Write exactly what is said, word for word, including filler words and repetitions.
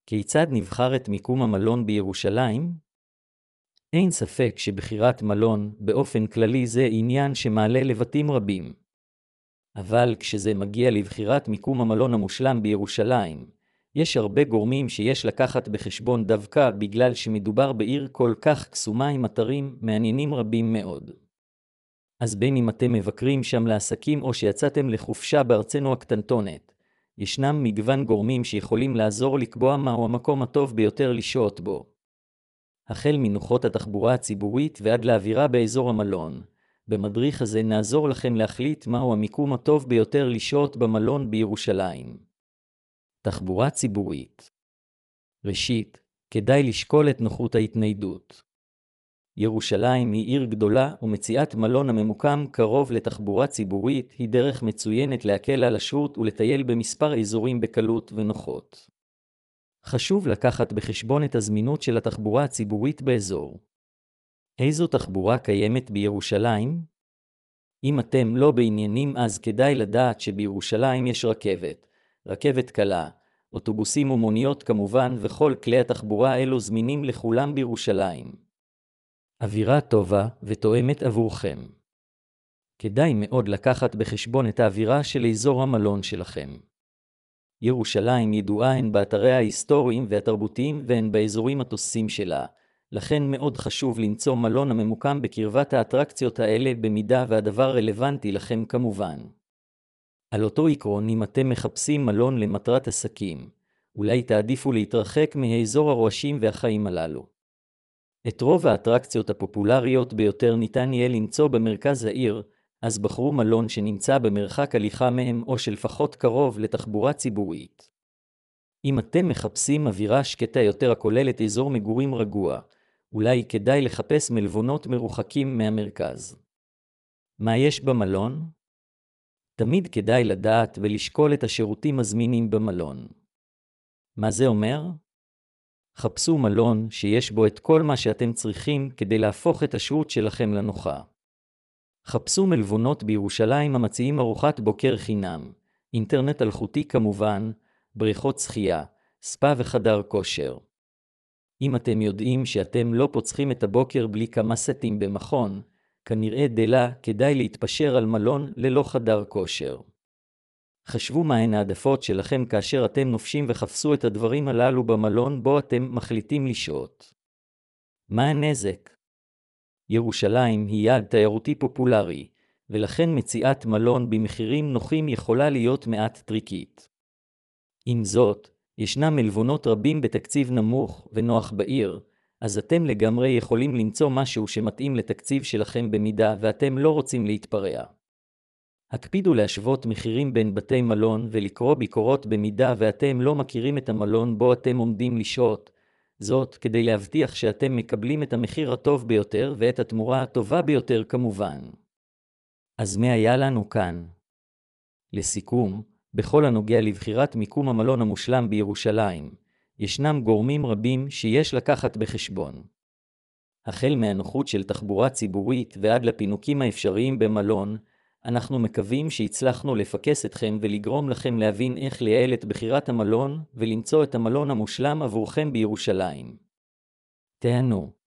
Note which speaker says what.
Speaker 1: כיצד נבחר את מיקום המלון בירושלים? אין ספק שבחירת מלון באופן כללי זה עניין שמעלה לבטים רבים. אבל כשזה מגיע לבחירת מיקום המלון המושלם בירושלים, יש הרבה גורמים שיש לקחת בחשבון דווקא בגלל שמדובר בעיר כל כך קסומה עם אתרים מעניינים רבים מאוד. אז בין אם אתם מבקרים שם לעסקים או שיצאתם לחופשה בארצנו הקטנטונת, ישנם מגוון גורמים שיכולים לעזור לקבוע מהו המקום הטוב ביותר לשהות בו. החל מנוחות התחבורה הציבורית ועד לאווירה באזור המלון, במדריך הזה נעזור לכם להחליט מהו המיקום הטוב ביותר לשהות במלון בירושלים. תחבורה ציבורית. ראשית, כדאי לשקול את נוחות ההתניידות. ירושלים היא עיר גדולה ומציאת מלון הממוקם קרוב לתחבורה ציבורית היא דרך מצוינת להקל על השהות ולטייל במספר אזורים בקלות ונוחות. חשוב לקחת בחשבון את הזמינות של התחבורה הציבורית באזור. איזו תחבורה קיימת בירושלים? אם אתם לא בעניינים אז כדאי לדעת שבירושלים יש רכבת, רכבת קלה, אוטובוסים ומוניות כמובן וכל כלי התחבורה האלו זמינים לכולם בירושלים. אווירה טובה ותואמת עבורכם. כדאי מאוד לקחת בחשבון את האווירה של אזור המלון שלכם. ירושלים ידועה הן באתריה ההיסטוריים והתרבותיים והן באזורים התוססים שלה, לכן מאוד חשוב למצוא מלון הממוקם בקרבת האטרקציות האלה במידה והדבר רלוונטי לכם כמובן. על אותו עקרון אם אתם מחפשים מלון למטרת עסקים, אולי תעדיפו להתרחק מאזור הרועשים והחיים הללו. את רוב האטרקציות הפופולריות ביותר ניתן יהיה למצוא במרכז העיר, אז בחרו מלון שנמצא במרחק הליכה מהם או שלפחות קרוב לתחבורה ציבורית. אם אתם מחפשים אווירה שקטה יותר הכוללת אזור מגורים רגוע, אולי כדאי לחפש מלונות מרוחקים מהמרכז. מה יש במלון? תמיד כדאי לדעת ולשקול את השירותים הזמינים במלון. מה זה אומר? חפשו מלון שיש בו את כל מה שאתם צריכים כדי להפוך את השהות שלכם לנוחה. חפשו מלונות בירושלים המציעים ארוחת בוקר חינם, אינטרנט אלחוטי כמובן, בריכות שחייה, ספה וחדר כושר. אם אתם יודעים שאתם לא פוצחים את הבוקר בלי כמה סטים במכון, כנראה דלה כדאי להתפשר על מלון ללא חדר כושר. חשבו מהן העדפות שלכם כאשר אתם נופשים וחפשו את הדברים הללו במלון בו אתם מחליטים לשהות. מה הנזק? ירושלים היא יעד תיירותי פופולרי, ולכן מציאת מלון במחירים נוחים יכולה להיות מעט טריקית. עם זאת, ישנם מלונות רבים בתקציב נמוך ונוח בעיר, אז אתם לגמרי יכולים למצוא משהו שמתאים לתקציב שלכם במידה ואתם לא רוצים להתפרע. הקפידו להשוות מחירים בין בתי מלון ולקרוא ביקורות במידה ואתם לא מכירים את המלון בו אתם עומדים לשהות, זאת כדי להבטיח שאתם מקבלים את המחיר הטוב ביותר ואת התמורה הטובה ביותר כמובן. אז מה היה לנו כאן? לסיכום, בכל הנוגע לבחירת מיקום המלון המושלם בירושלים, ישנם גורמים רבים שיש לקחת בחשבון. החל מהנוחות של תחבורה ציבורית ועד לפינוקים האפשריים במלון, אנחנו מקווים שהצלחנו לפקס אתכם ולגרום לכם להבין איך לייעל את בחירת המלון ולמצוא את המלון המושלם עבורכם בירושלים. תהנו.